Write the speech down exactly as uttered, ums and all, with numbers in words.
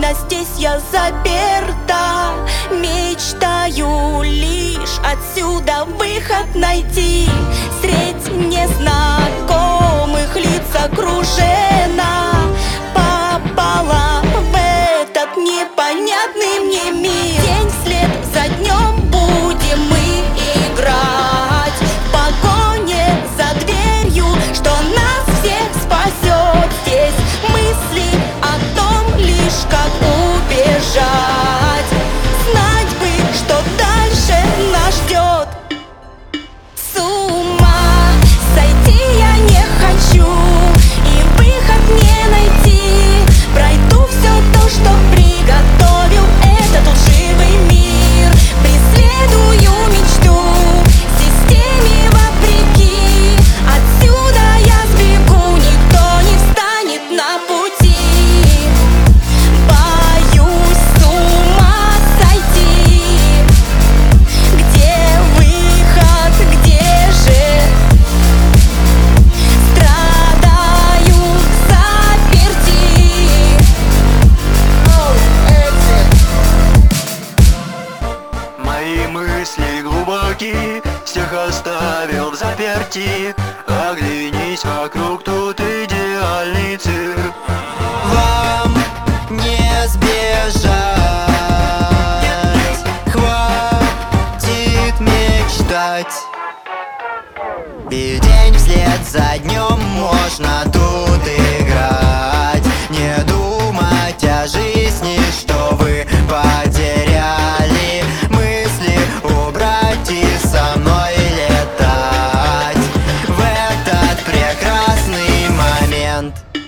Навечно здесь я заперта. Мечтаю лишь отсюда выход найти. Средь незнакомых лиц окружена, попала в этот непонятный мне мир. День вслед за днем будем мы играть в погоне за дверью, что нас всех спасет. Здесь мысли о том лишь, как убежать. Знать бы, что дальше нас ждет. С ума сойти я не хочу, и выход не найти. Пройду все то, что приготовил этот лживый мир. Преследую мечту системе вопреки. Отсюда я сбегу, никто не встанет на пути. Боюсь с ума сойти. Где выход, где же? Страдаю взаперти. Мои мысли глубоки, всех оставил в заперти. Оглянись вокруг, тут идеальный цирк. Вам не сбежать, хватит мечтать. И день вслед за днем можно тут играть. Не думать о жизни, что вы потеряли. Мысли убрать и со мной летать в этот прекрасный момент.